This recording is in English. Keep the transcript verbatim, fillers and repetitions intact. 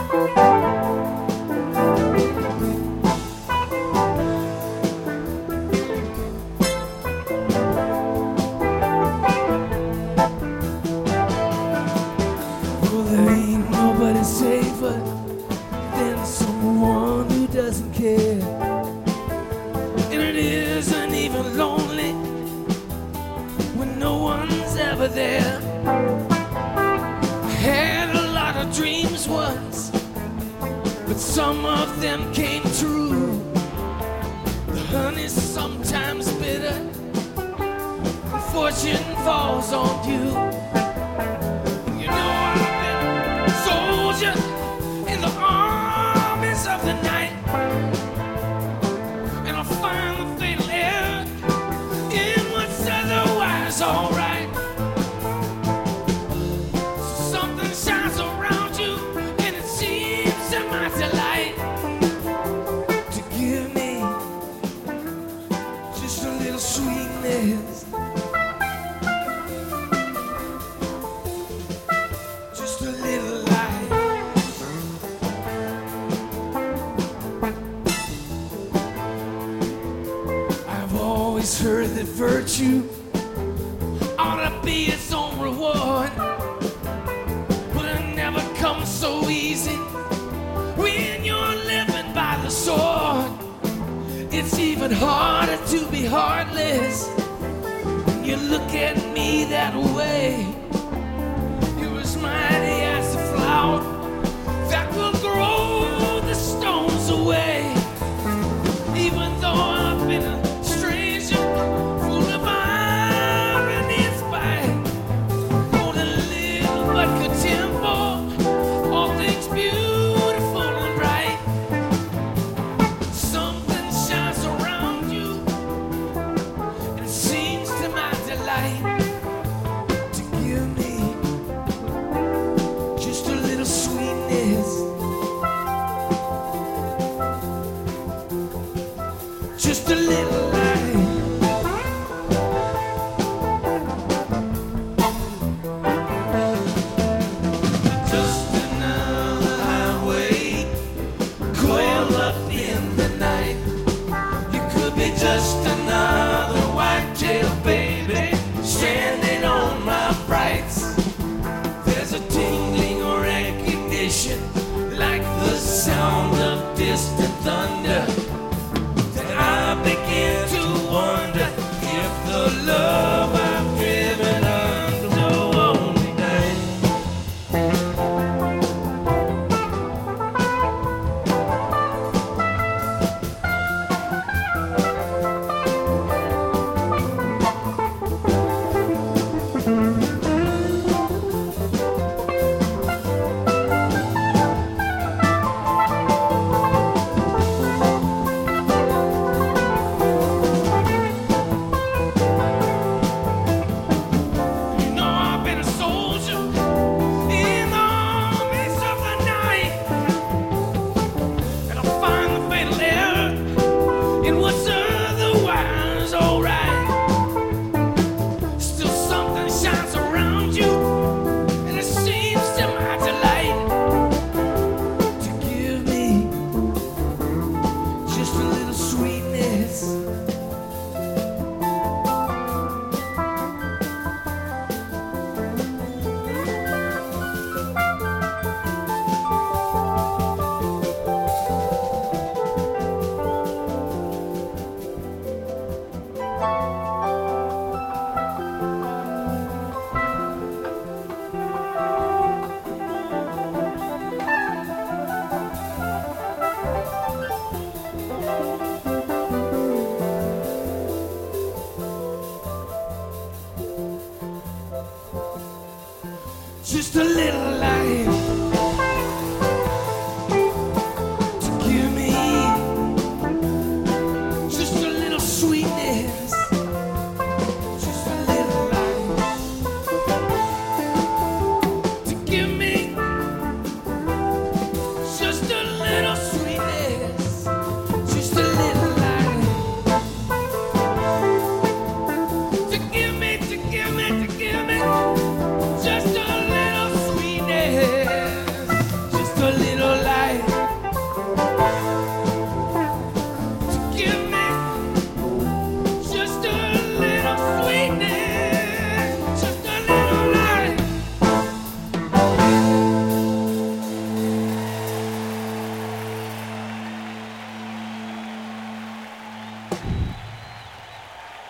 Well, there ain't nobody safer than someone who doesn't care. And it isn't even lonely when no one's ever there. I had a lot of dreams once, but some of them came true. The honey's sometimes bitter, and fortune falls on you. You know I've been a soldier in the armies of the night, and I find the fatal error in what's otherwise alright. So something shines around you, and it seems to my delight to give me just a little sweetness, just a little light. I've always heard that virtue ought to be its own reward, but it never comes so easy when you're living by the sword. It's even harder to be heartless when you look at me that way. You're as mighty as a flower,